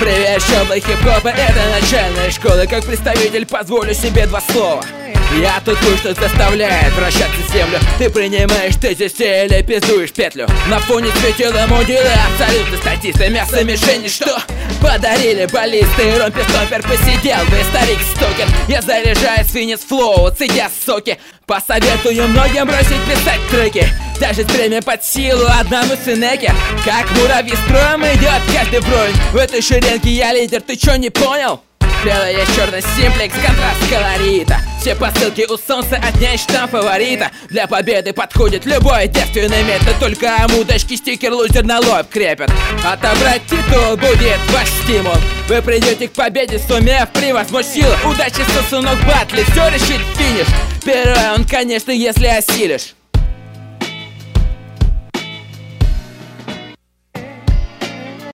Привет, щёблы хип-хопа, это начальная школа. Как представитель позволю себе два слова. Я тут кое-что заставляет вращаться землю. Ты принимаешь тезис или пиздуешь петлю. На фоне светила мудила, абсолютно статисты. Мясо мишени, что подарили баллисты. Ромпер-стомпер посидел бы, старик Стокер. Я заряжаю свинец флоу, цедя соки. Посоветую многим бросить писать треки. Даже время под силу одному сынеке. Как муравьи строем идет каждый бронь. В этой шеренге я лидер, ты чё не понял? Белый есть черный симплекс, контраст колорита. Все посылки у солнца, отнять штамп фаворита. Для победы подходит любой девственный метод. Только амудочки стикер лузер на лоб крепят. Отобрать титул будет ваш стимул. Вы придете к победе, сумев превозмочь силу. Удачи, сосунок, батли, все решит финиш. Первый раунд, конечно, если осилишь.